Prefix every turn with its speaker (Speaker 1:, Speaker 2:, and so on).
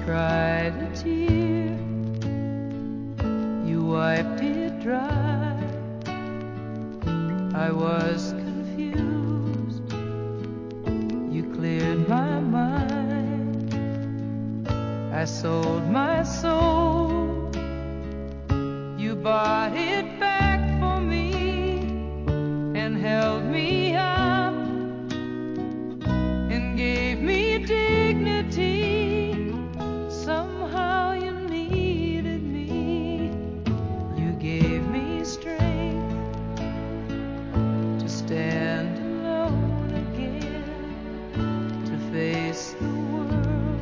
Speaker 1: cried a tear, you wiped it dry. I was confused, you cleared my mind. I sold my soul, you bought it